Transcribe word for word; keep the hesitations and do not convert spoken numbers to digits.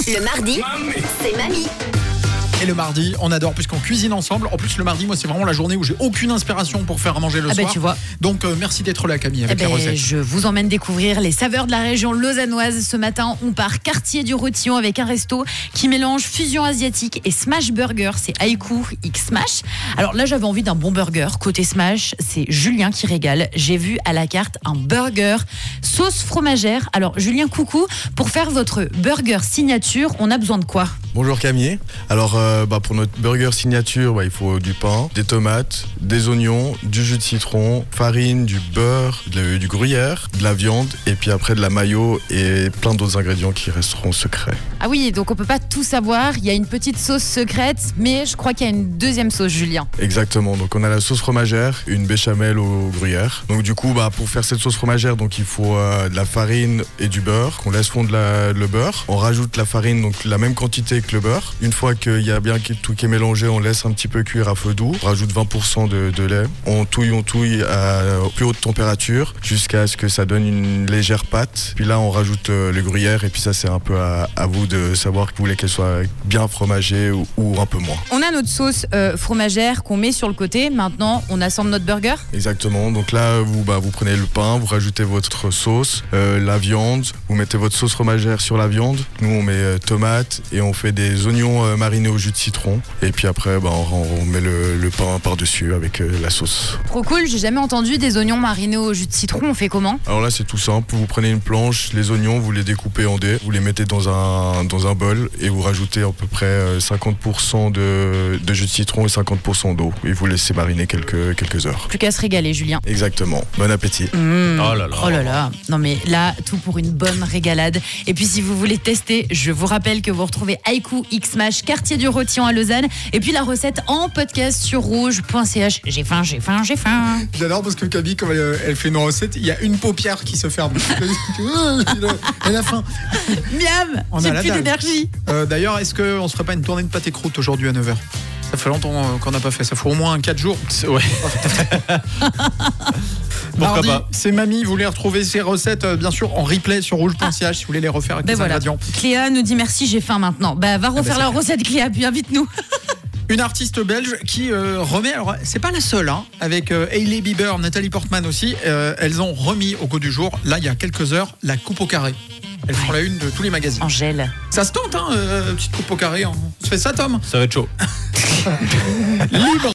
Le mardi, c'est Mamie. Et le mardi, on adore puisqu'on cuisine ensemble. En plus, le mardi, moi, c'est vraiment la journée où j'ai aucune inspiration pour faire à manger le Ah soir. bah tu vois. Donc, euh, merci d'être là, Camille, avec Eh ben, les recettes. je vous emmène découvrir les saveurs de la région lausannoise. Ce matin, on part quartier du Rotillon avec un resto qui mélange fusion asiatique et smash burger. C'est Haïkou X Smash. Alors là, j'avais envie d'un bon burger. Côté smash, c'est Julien qui régale. J'ai vu à la carte un burger sauce fromagère. Alors Julien, coucou. Pour faire votre burger signature, on a besoin de quoi ? Bonjour Camille. Alors euh, bah, pour notre burger signature, bah, il faut du pain, des tomates, des oignons, du jus de citron, farine, du beurre, de- du gruyère, de la viande et puis après de la mayo et plein d'autres ingrédients qui resteront secrets. Ah oui, donc on peut pas tout savoir. Il y a une petite sauce secrète, mais je crois qu'il y a une deuxième sauce, Julien. Exactement. Donc on a la sauce fromagère, une béchamel au gruyère. Donc du coup, bah, pour faire cette sauce fromagère, donc il faut euh, de la farine et du beurre. On laisse fondre la- le beurre. On rajoute la farine, donc la même quantité que le beurre. Une fois qu'il y a bien tout qui est mélangé, on laisse un petit peu cuire à feu doux. On rajoute vingt pour cent de, de lait. On touille, on touille à plus haute température jusqu'à ce que ça donne une légère pâte. Puis là, on rajoute euh, le gruyère et puis ça, c'est un peu à, à vous de savoir que vous voulez qu'elle soit bien fromagée ou, ou un peu moins. On a notre sauce euh, fromagère qu'on met sur le côté. Maintenant, on assemble notre burger. Exactement. Donc là, vous, bah, vous prenez le pain, vous rajoutez votre sauce, euh, la viande, vous mettez votre sauce fromagère sur la viande. Nous, on met euh, tomates et on fait des oignons euh, marinés au jus de citron. Et puis après, bah, on, on met le, le pain par-dessus avec euh, la sauce. Trop cool, j'ai jamais entendu des oignons marinés au jus de citron. On fait comment ? Alors là, c'est tout simple. Vous prenez une planche, les oignons, vous les découpez en dés, vous les mettez dans un, dans un bol et vous rajoutez à peu près euh, cinquante pour cent de, de jus de citron et cinquante pour cent d'eau. Et vous laissez mariner quelques, quelques heures. Plus qu'à se régaler, Julien. Exactement. Bon appétit. Mmh. Oh là là. Oh là là. Non mais là, tout pour une bonne régalade. Et puis si vous voulez tester, je vous rappelle que vous retrouvez Haïkou X Smash, quartier du Rotillon à Lausanne. Et puis la recette en podcast sur rouge point c h. J'ai faim, j'ai faim, j'ai faim. J'adore parce que Camille, quand elle, elle fait une recette, il y a une paupière qui se ferme. Elle a faim. Miam. On a J'ai la plus dalle. d'énergie. Euh, D'ailleurs, est-ce qu'on se ferait pas une tournée de pâté croûte aujourd'hui à neuf heures ? Ça fait longtemps euh, qu'on n'a pas fait. Ça fait au moins quatre jours. Ouais. Pourquoi Mardi, pas. c'est Mamie. Vous voulez retrouver ces recettes, euh, bien sûr, en replay sur rouge point c h si vous voulez les refaire avec Ben les voilà. ingrédients. Cléa nous dit merci, j'ai faim maintenant. Bah va refaire c'est la clair. recette, Cléa, puis invite-nous. Une artiste belge qui euh, remet, alors c'est pas la seule, hein, avec euh, Hailey Bieber, Nathalie Portman aussi, euh, elles ont remis au goût du jour, là il y a quelques heures, la coupe au carré. Elles font la une de tous les magazines. Angèle. Ça se tente, hein, euh, petite coupe au carré, on se fait ça Tom. Ça va être chaud. Libre